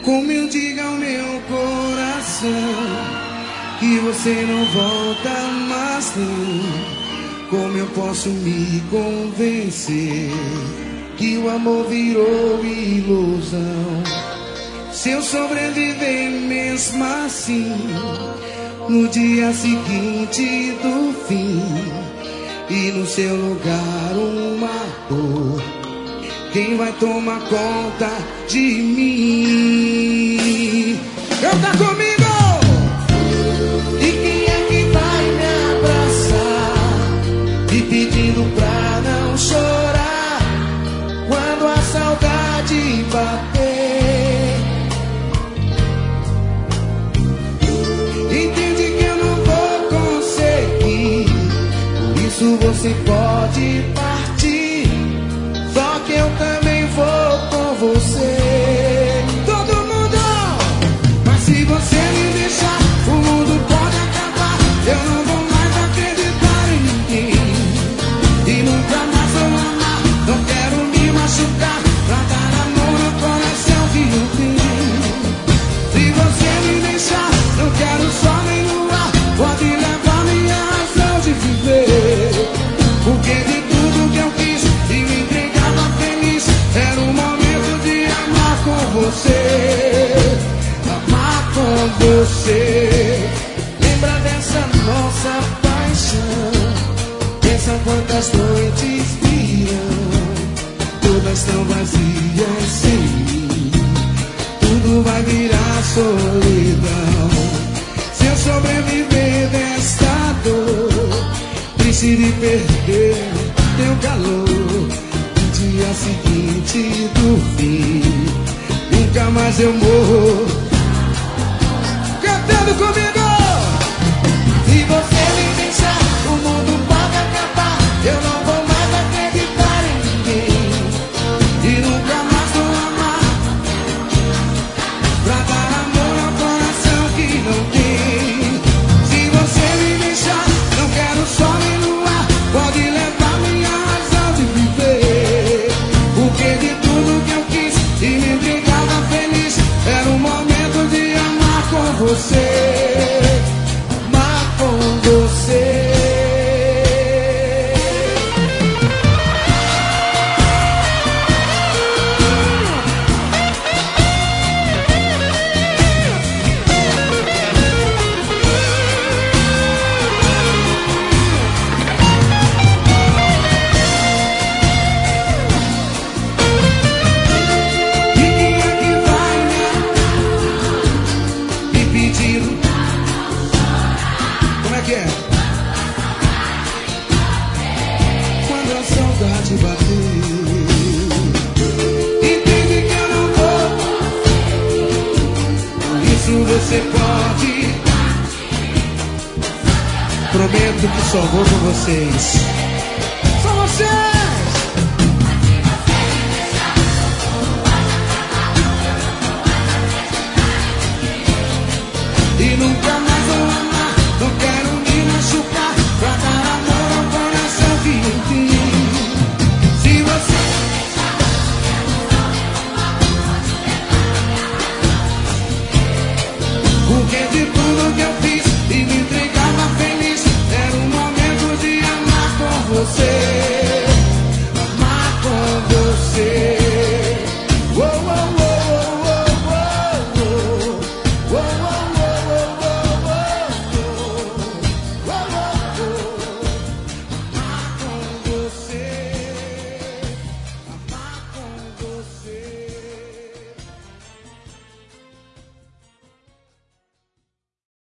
Como eu digo ao meu coração que você não volta mais não. Como eu posso me convencer que o amor virou ilusão? Se eu sobreviver mesmo assim, no dia seguinte do fim, e no seu lugar uma dor, quem vai tomar conta de mim? Canta comigo! E quem é que vai me abraçar, me pedindo pra não chorar quando a saudade bater? Entende que eu não vou conseguir, por isso você pode partir, só que eu também vou com você. Todo mundo! Mas se você me deixar, o mundo pode acabar. Eu não vou mais acreditar em ninguém e nunca mais vou amar. Não quero me machucar pra dar amor no coração que eu tenho. Se você me deixar, não quero sol nem luar, pode levar minha razão de viver. Porque de tudo que eu quis e me entregava feliz, era o momento de amar com você. Amar com você. Lembra dessa nossa paixão? Pensa quantas noites virão, todas tão vazias sem mim. Tudo vai virar solidão se eu sobreviver desta dor. Triste de perder teu calor, no dia seguinte do fim, nunca mais eu morro. Cantando comigo! Se você me deixar, o mundo pode acabar. Eu não vou mais acreditar em ninguém e nunca mais vou amar, pra dar amor ao coração que não tem. Se você me deixar, não quero sol nem luar, pode levar minha razão de viver. Porque de tudo que eu quis e me entregava feliz, era o momento de amar com você. Amar com você. E quem é que vai me pedindo? Como é que é? Quando a saudade bater, entende que eu não vou, por isso você pode. Prometo que só vou com vocês. Só vocês!